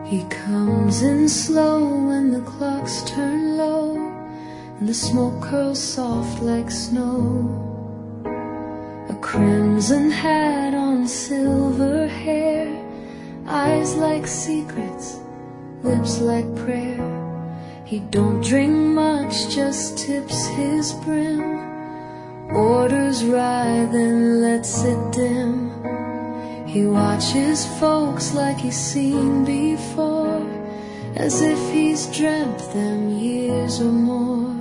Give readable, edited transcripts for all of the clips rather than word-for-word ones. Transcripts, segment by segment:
He comes in slow when the clocks turn low and the smoke curls soft like snow. A crimson hat on silver hair, eyes like secrets, lips like prayer. He don't drink much, just tips his brim, orders rye then lets it dim. He watches folks like he's seen before, as if he's dreamt them years or more.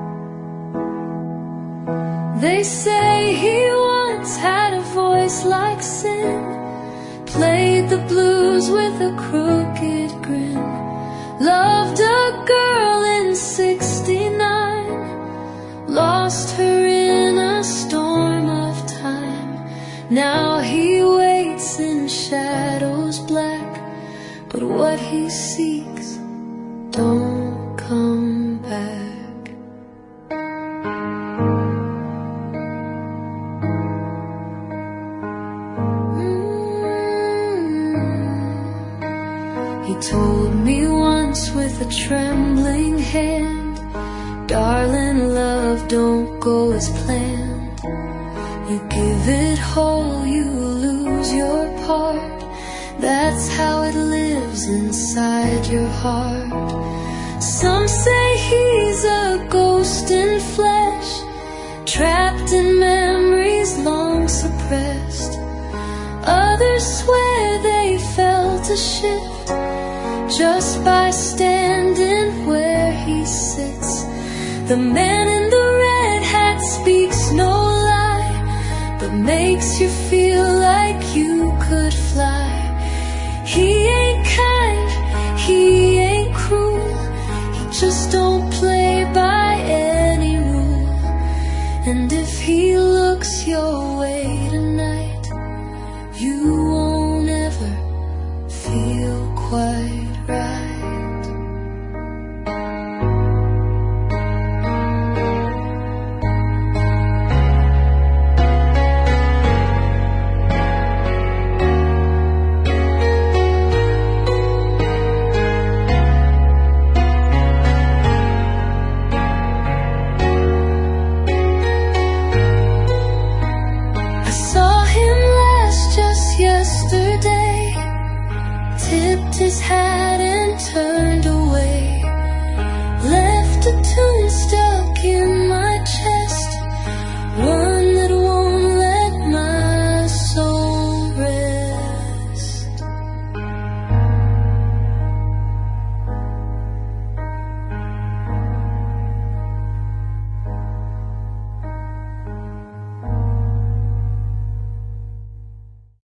They say he once had a voice like sin, played the blues with a crooked grin, loved a girl in '69, lost her in a storm of time. Now he waits in shadows black, but what he seeks don't come back. He told me once with a trembling hand, darling, love don't go as planned. You give it whole, you lose your part. That's how it lives inside your heart. Some say he's a ghost in flesh, trapped in memories long suppressed. Others swear they felt a shift just by standing where he sits. The man in the red hat speaks no lie, but makes you feel like you could fly. He ain't kind, he ain't cruel, he just don't play by any rule. And if he looks your way,